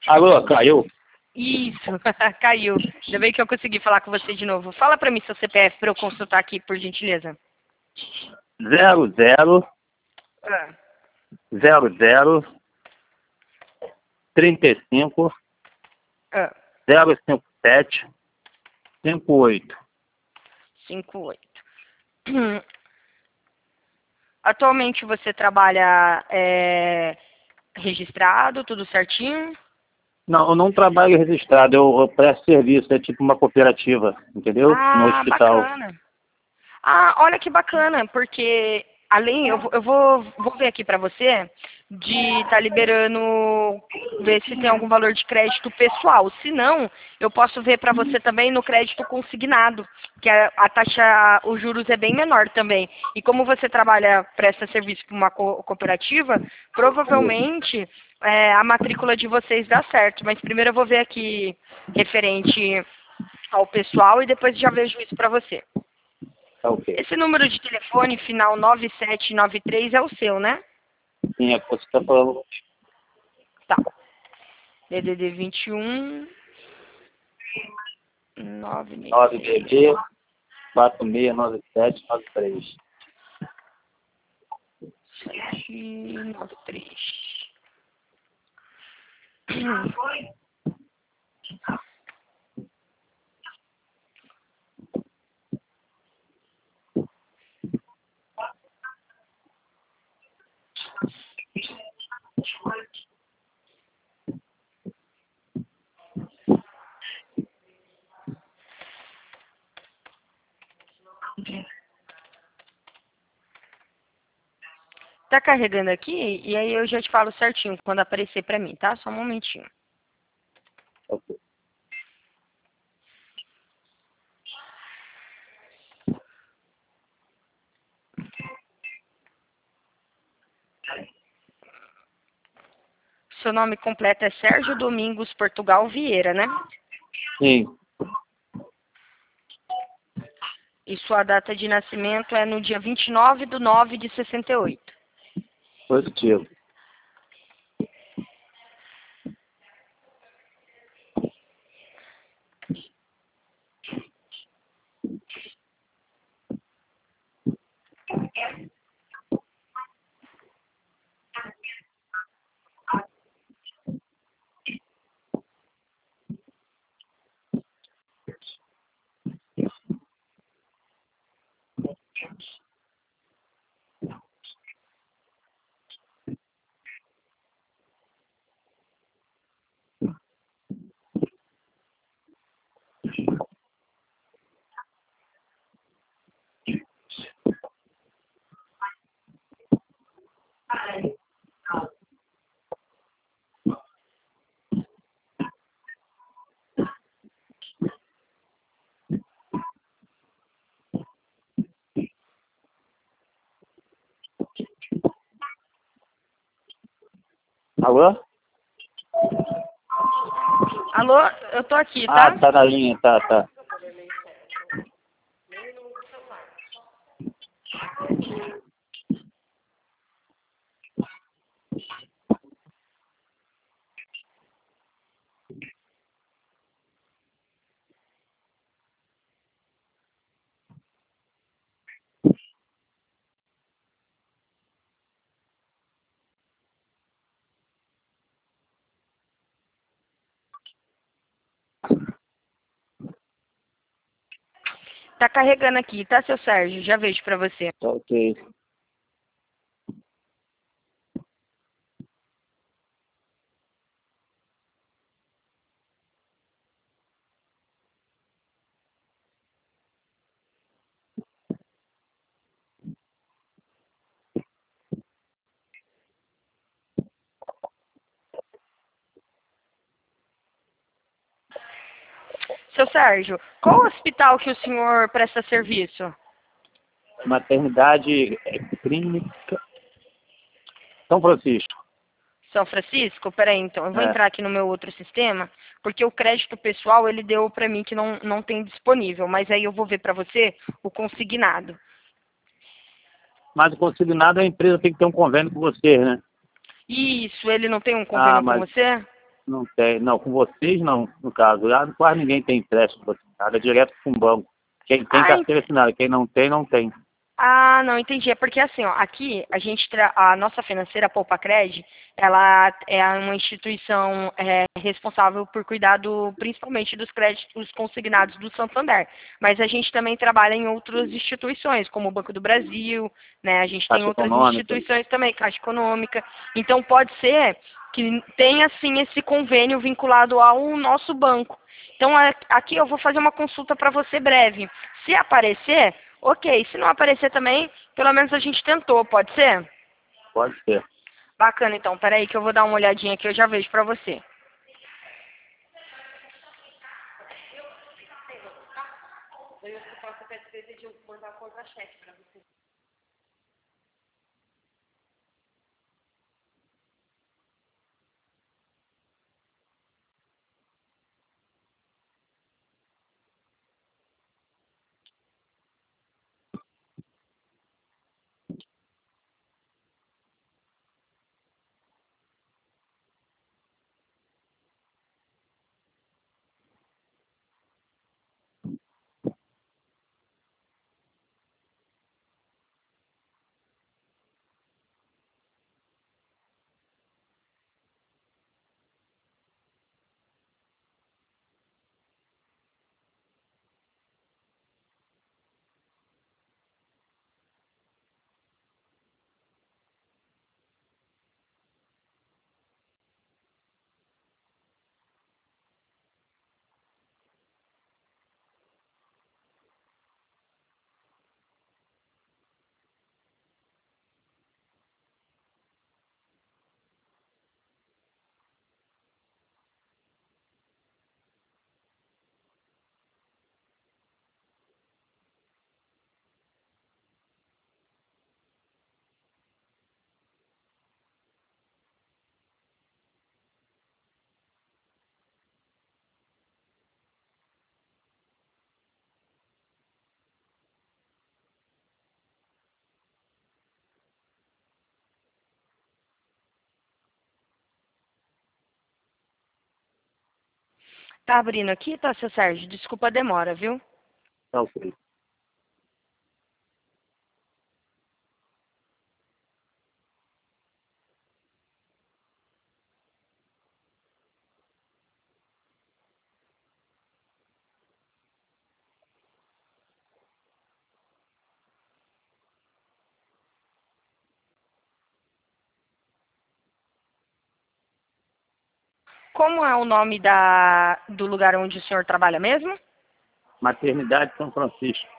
Alô, caiu? Isso, caiu. Ainda bem que eu consegui falar com você de novo. Fala pra mim seu CPF pra eu consultar aqui, por gentileza. 00 Ah, 00 35 ah, 057 58. 58. Atualmente você trabalha registrado, tudo certinho? Não, eu não trabalho registrado, eu presto serviço, é tipo uma cooperativa, entendeu? No Ah, hospital. bacana. Ah, olha que bacana, porque além, eu vou ver aqui pra você de estar liberando, ver se tem algum valor de crédito pessoal. Se não, eu posso ver pra você também no crédito consignado, que a taxa, os juros é bem menor também. E como você trabalha, presta serviço para uma cooperativa, provavelmente a matrícula de vocês dá certo. Mas primeiro eu vou ver aqui referente ao pessoal e depois já vejo isso pra você. Tá ok. Esse número de telefone, final 9793, é o seu, né? Sim, é que você está falando. Tá. DDD 21 966 9BB 469793. 793. Tá carregando aqui e aí eu já te falo certinho quando aparecer pra mim, tá? Só um momentinho. Ok. Seu nome completo é Sérgio Domingos Portugal Vieira, né? Sim, E sua data de nascimento é no dia 29/9/68. positivo. Alô? Alô, eu tô aqui, Ah, tá? tá na linha, tá. Tá carregando aqui, tá, seu Sérgio? Já vejo pra você. Tá ok. Seu Sérgio, qual hospital que o senhor presta serviço? Maternidade clínica São Francisco. São Francisco? Peraí, então, eu vou É. entrar aqui no meu outro sistema, porque o crédito pessoal, ele deu pra mim que não tem disponível, mas aí eu vou ver pra você o consignado. Mas o consignado, a empresa tem que ter um convênio com você, né? Isso, ele não tem um Ah, convênio com mas você? Não tem, não, com vocês não, no caso. Lá quase ninguém tem empréstimo, nada direto com o banco. Quem tem Ah, carteira assinada, quem não tem, não tem. Ah, não, entendi. É porque assim, ó, aqui a nossa financeira, a Poupa-Cred, ela é uma instituição responsável por cuidar principalmente dos créditos consignados do Santander. Mas a gente também trabalha em outras instituições, como o Banco do Brasil, né? A gente tem Caixa outras econômica. instituições também, Caixa Econômica. Então pode ser que tenha sim esse convênio vinculado ao nosso banco. Então aqui eu vou fazer uma consulta para você breve. Se aparecer, ok. Se não aparecer também, pelo menos a gente tentou, pode ser? Pode ser. Bacana, então. Peraí que eu vou dar uma olhadinha aqui, eu já vejo pra você. Tá abrindo aqui, tá, seu Sérgio? Desculpa a demora, viu? Tá ok. Como é o nome do lugar onde o senhor trabalha mesmo? Maternidade São Francisco.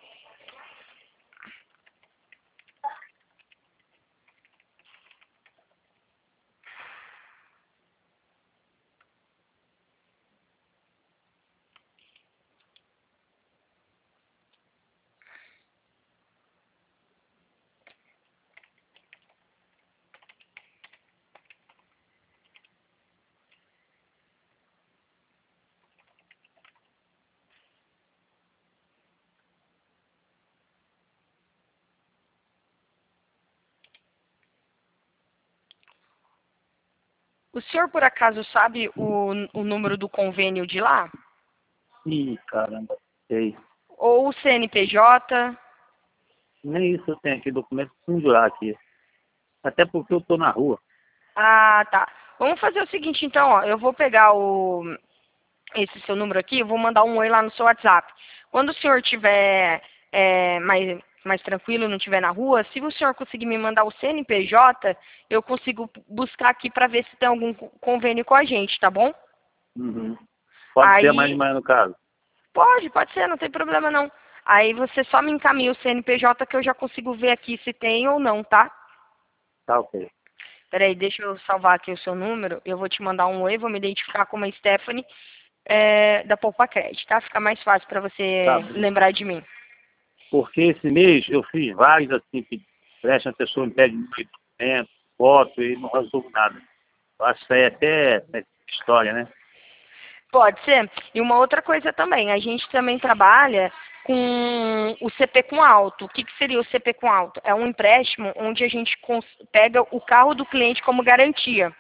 O senhor, por acaso, sabe o número do convênio de lá? Ih, caramba, sei. Ou o CNPJ? Nem isso eu tenho aqui, documento singular aqui. Até porque eu tô na rua. Ah, tá. Vamos fazer o seguinte, então, ó. Eu vou pegar esse seu número aqui, eu vou mandar um oi lá no seu WhatsApp. Quando o senhor tiver mais tranquilo, não estiver na rua, se o senhor conseguir me mandar o CNPJ, eu consigo buscar aqui para ver se tem algum convênio com a gente, tá bom? Uhum. Pode ser mais de Aí, manhã no caso. pode ser, não tem problema não. Aí você só me encaminha o CNPJ que eu já consigo ver aqui se tem ou não, tá? Tá ok. Peraí, deixa eu salvar aqui o seu número. Eu vou te mandar um oi, vou me identificar como a Stephanie da Poupa Cred, tá? Fica mais fácil para Tá você bom. lembrar de mim. Porque esse mês eu fiz vários assim, que presta a pessoa me pede muito documento, foto e não resolvo nada. Eu acho que isso aí é história, né? Pode ser. E uma outra coisa também, a gente também trabalha com o CP com alto. O que seria o CP com alto? É um empréstimo onde a gente pega o carro do cliente como garantia.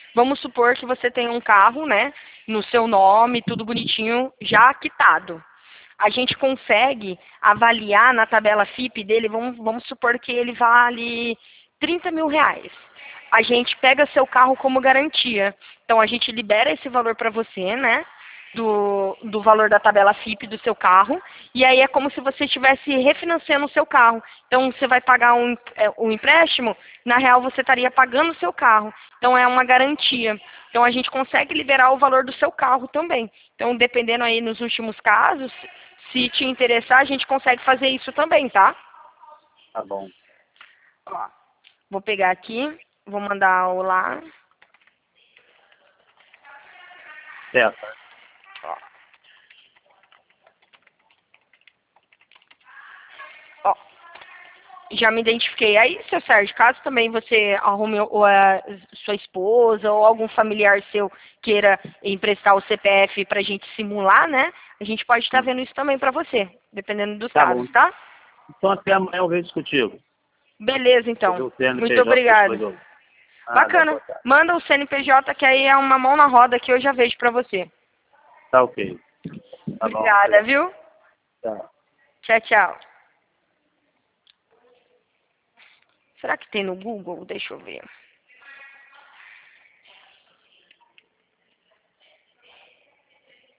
Vamos supor que você tem um carro, né, no seu nome, tudo bonitinho, já quitado. A gente consegue avaliar na tabela FIP dele, vamos supor que ele vale 30 mil reais. A gente pega seu carro como garantia. Então, a gente libera esse valor para você, né? Do valor da tabela FIP do seu carro. E aí é como se você estivesse refinanciando o seu carro. Então, você vai pagar um empréstimo, na real você estaria pagando o seu carro. Então, é uma garantia. Então, a gente consegue liberar o valor do seu carro também. Então, dependendo aí nos últimos casos, se te interessar, a gente consegue fazer isso também, tá? Tá bom. Ó, vou pegar aqui, vou mandar o lá. Certo. Ó, já me identifiquei. Aí, seu Sérgio, caso também você arrume sua esposa ou algum familiar seu queira emprestar o CPF pra gente simular, né? A gente pode estar vendo isso também pra você, dependendo dos Tá casos, bom. tá? Então até amanhã eu vejo contigo. Beleza, então. Eu tenho Muito CNPJ obrigada. depois eu- Bacana. boa tarde. Manda o CNPJ que aí é uma mão na roda que eu já vejo pra você. Tá ok. Tá bom. Obrigada, viu? Tchau. Tchau, tchau. Será que tem no Google? Deixa eu ver.